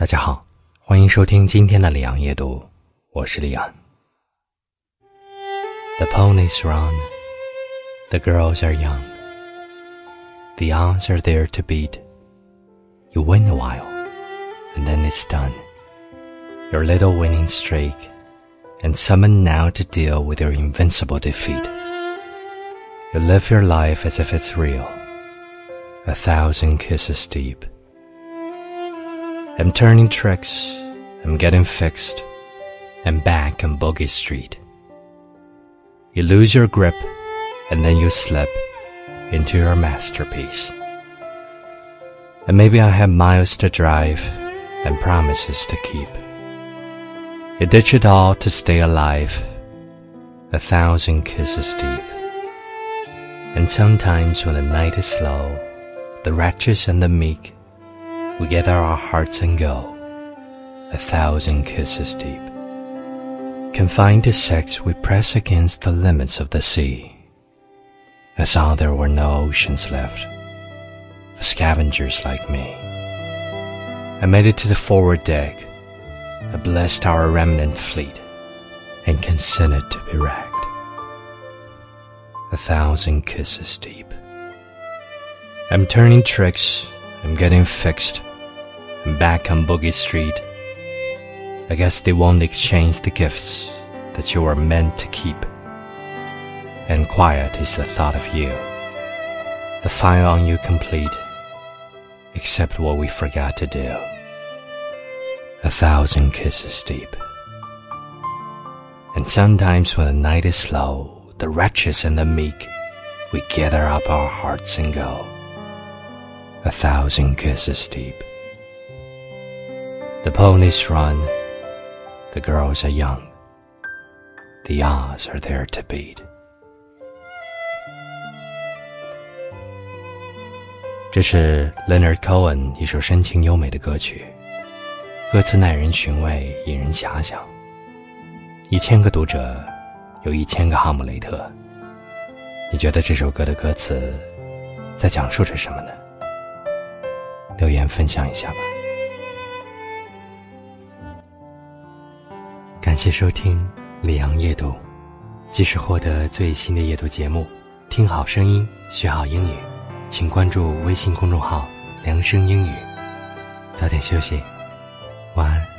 大家好，欢迎收听今天的里昂夜读，我是里昂。The ponies run, the girls are young, the odds are there to beat. You win a while, and then it's done. Your little winning streak, and summoned now to deal with your invincible defeat. You live your life as if it's real, 1,000 kisses deep. I'm turning tricks, I'm getting fixed, I'm back on Bogey Street. You lose your grip, and then you slip into your masterpiece. And maybe I have miles to drive and promises to keep. You ditch it all to stay alive, 1,000 kisses deep. And sometimes when the night is slow, the wretches and the meek, we gather our hearts and go, 1,000 kisses deep. Confined to sex, we press against the limits of the sea. I saw there were no oceans left for scavengers like me. I made it to the forward deck. I blessed our remnant fleet and consented to be wrecked, 1,000 kisses deep. I'm turning tricks, I'm getting fixed, I'm back on Boogie Street. I guess they won't exchange the gifts that you were meant to keep. And quiet is the thought of you, the file on you complete, except what we forgot to do, 1,000 kisses deep. And sometimes when the night is slow, the wretches and the meek, we gather up our hearts and go, 1,000 kisses deep. The ponies run, the girls are young, the odds are there to beat. 这是 Leonard Cohen 一首深情优美的歌曲，歌词耐人寻味，引人遐想。1000个读者，有1000个哈姆雷特。你觉得这首歌的歌词在讲述着什么呢？留言分享一下吧。感谢收听里昂夜读，即时获得最新的夜读节目，听好声音，学好英语，请关注微信公众号良声英语。早点休息，晚安。